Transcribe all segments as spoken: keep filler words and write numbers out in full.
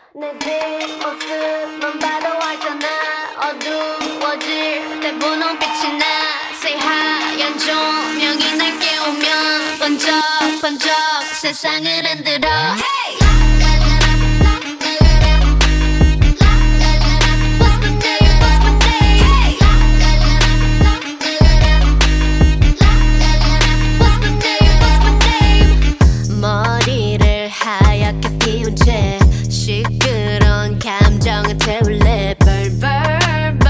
내 뒷모습만 봐도 알잖아. 어두워질 때 분홍빛이 나. 새하얀 조명이 날 깨우면 번쩍번쩍 세상을 흔들어. Hey! 머리를 하얗게 피운 채 시끄러운 감정을 태울래. Burn burn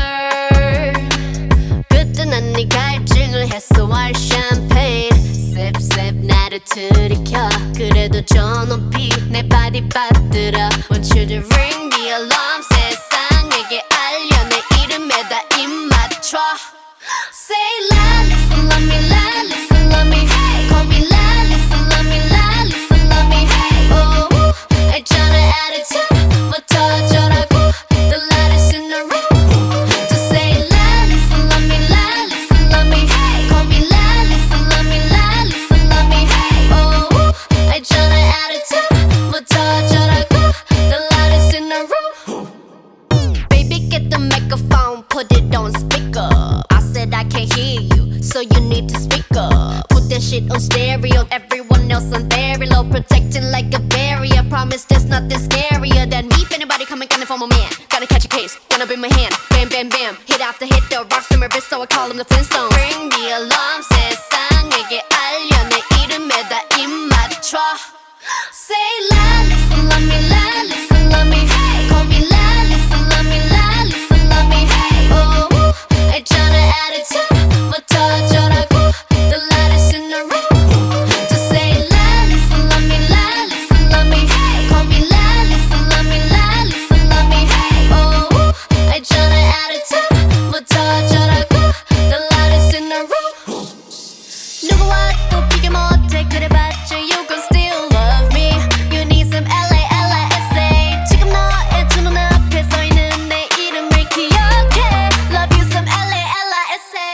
burn. 그때 난 네 갈증을 해소할 샴페인 Sip sip 나를 들이켜. 그래도 저 높이 내 발이 빠뜨려. Want you to ring the alarm. 세상에게 알려 내 이름에다 입 맞춰. Say la, listen, love me, la, listen, love me. Hey, call me la, listen, love me, la, listen, love me. Hey, oh, 알잖아 attitude부터 저라고. The lightest in the room. Just say la, listen, love me, la, listen, love me. Hey, call me la, listen, love me, la, listen, love me. Hey, oh, 알잖아 attitude부터 저라고. The lightest in the room. Baby, get the microphone, put it on speaker. I can't hear you, so you need to speak up. Put that shit on stereo, everyone else on very low, protecting like a barrier. Promise there's nothing scarier than me. If anybody coming gunning for my man, gotta catch a case, gonna be my hand. Bam bam bam, hit after hit, the rocks in my wrist, so I call them the Flintstones. Ring the alarm, 세상에게 알려 내 이름에다 입 맞춰. Say la, listen, love me, la, listen, love me. Hey, call me la, listen, love me, la, listen, love me. Hey, oh, 알잖아 attitude부터 저라고. The lightest in the room. Just say la, listen, love me, la, listen, love me. Hey, call me la, listen, love me, la, listen, love me. Hey, oh, 알잖아 attitude부터 저라고. The lightest in the room. 누구와 또 비교 못해 그래봤자 you gon' still love me. You need some L A L I S A. 지금 너의 두 눈앞에 서 있는 내 이름을 기억해. Love you some L A L I S A.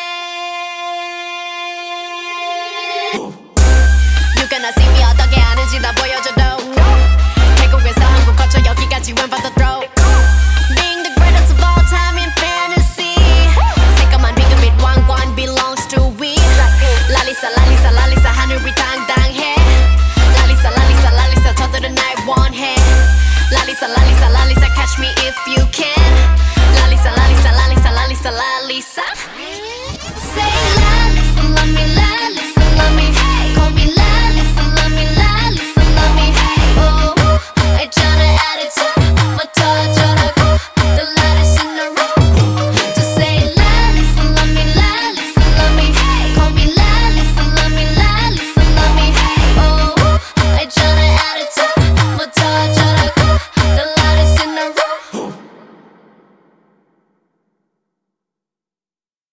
You gonna see me 어떻게 하는지 나 보여줘도 태국에서 한국 거쳐 여기까지 웬 받아